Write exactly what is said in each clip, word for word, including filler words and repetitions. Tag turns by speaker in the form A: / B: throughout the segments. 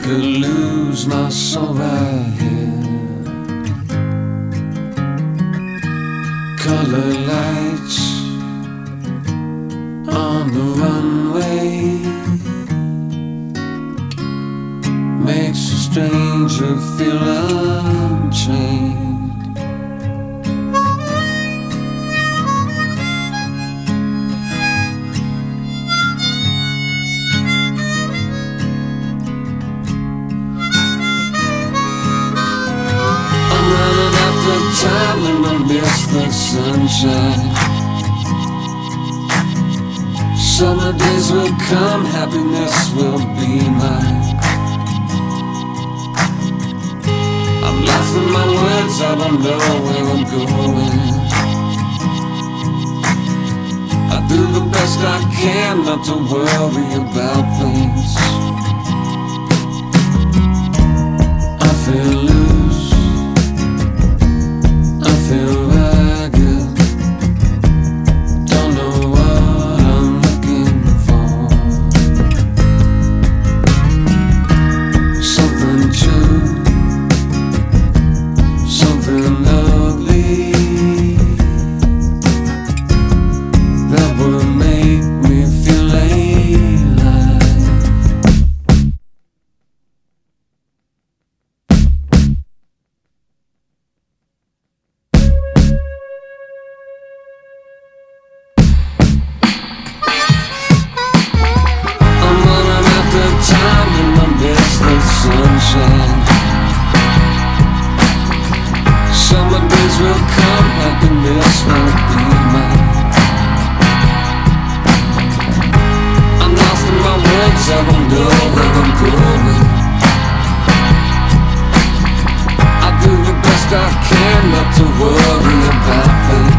A: could lose my soul right here. Color lights on the runway makes a stranger feel unchained. Time and I miss the sunshine. Summer days will come, happiness will be mine. I'm lost in my words, I don't know where I'm going. I do the best I can not to worry about things. I feel loose, feel ragged, don't know what I'm looking for. Something true, something ugly that would make me feel alive. Sunshine. Summer days will come, happiness will be mine. I'm lost in my words, I don't know where I'm going. I do the best I can not to worry about things.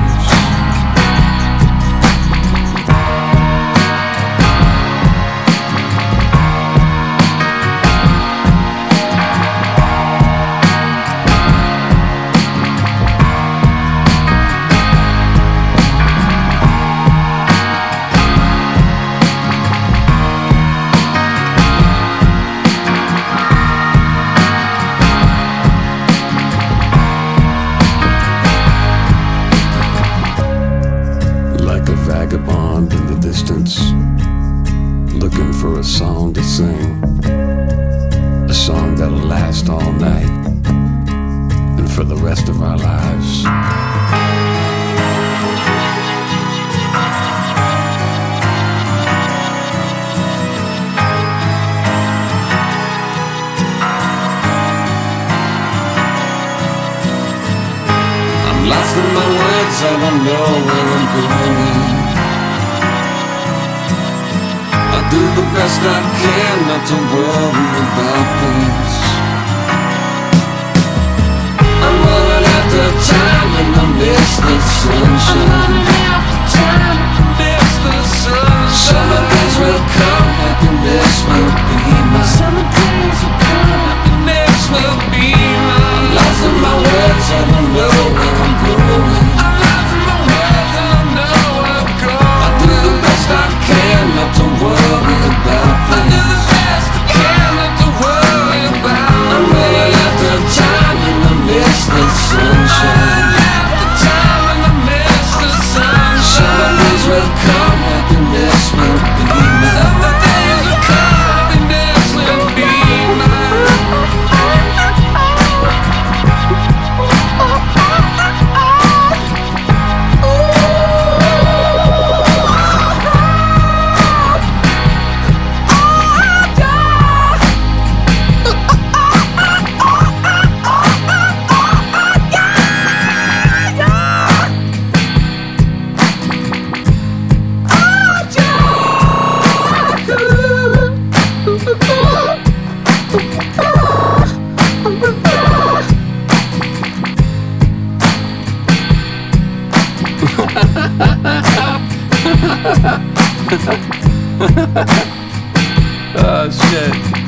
A: Vagabond in the distance, looking for a song to sing, a song that'll last all night and for the rest of our lives. I'm lost in my words, I don't know where I'm going. I do the best I can not to worry about things. I'm running after time and I miss the sunshine. I'm running after time and I miss the sunshine. Summer days will come, happiness will be mine. Summer days will come, happiness will be mine. I'm lost in my words, I don't know where I'm going. I'm lost in my words, I don't know where I'm going. I do the best I can not to worry about things. I do the best I can not to worry about. I'm running after time and I miss the sunshine. I'm running after time and I miss the sunshine. Summer days will come, happiness will be mine. Summer days will come, happiness will be mine.
B: Oh shit.